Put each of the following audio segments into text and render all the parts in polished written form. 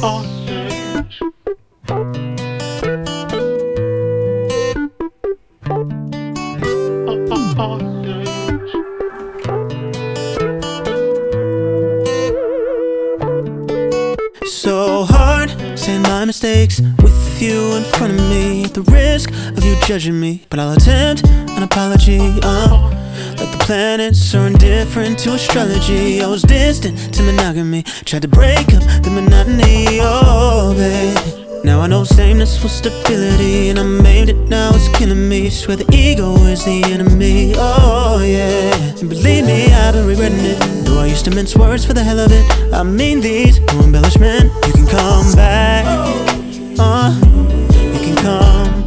So hard saying my mistakes with you in front of me, at the risk of you judging me. But I'll attempt an apology. Like the planets are indifferent to astrology. I was distant to monogamy, tried to break up the monotony. Oh babe, now I know sameness was stability, and I made it, now it's killing me. Swear the ego is the enemy. Oh yeah, and believe me, I've been regretting it. Though I used to mince words for the hell of it, I mean these, no embellishment. You can come back, you can come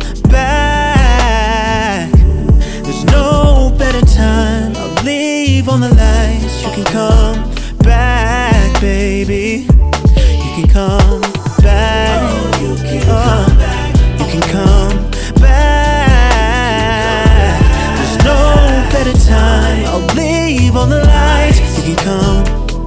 back. There's no better time, I'll leave on the lights. You can come back, baby. You can come back. You can come back. You can come back. There's no better time, I'll leave on the lights. You can come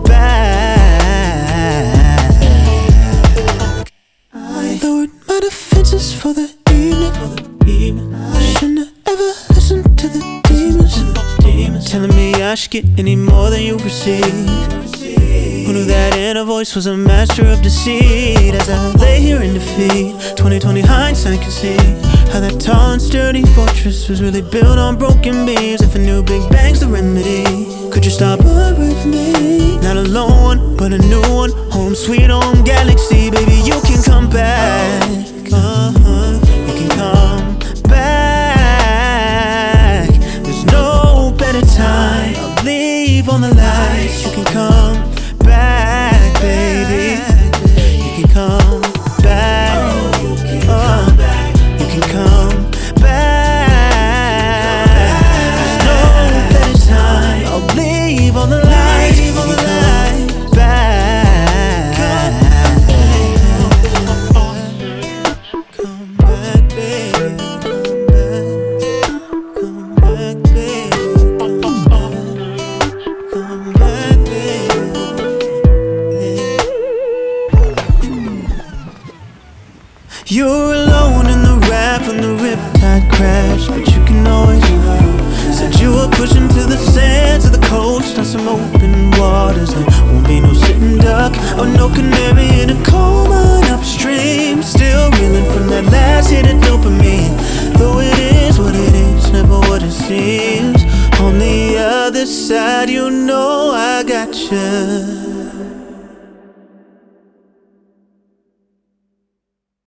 back. I lowered my defenses for the evening. I shouldn't have ever listened to the demons telling me I should get any more than you receive. Who knew that inner voice was a master of deceit? As I lay here in defeat, 2020 hindsight can see how that tall and sturdy fortress was really built on broken beams. If a new Big Bang's the remedy, could you stop a break for me? Not a lone one, but a new one. Home sweet home galaxy, baby, you can come back. You can come back. There's no better time, I'll leave on the lights. You can come back, baby. You can come back. You can come back. You can come back. There's no better time, I'll leave on the lights. Back. Come back, baby. Come back, baby. Come back, baby. You're alone in the raft when the riptide crashed, but you can always said you were pushing to the sands of the coast on some open waters. There won't be no sitting duck or no canary in a coal mine upstream. Still reeling from that last hit of dopamine. Though it is what it is, never what it seems. On the other side, you know I got you.